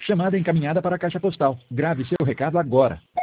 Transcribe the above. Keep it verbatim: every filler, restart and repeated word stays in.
Chamada encaminhada para a caixa postal. Grave seu recado agora.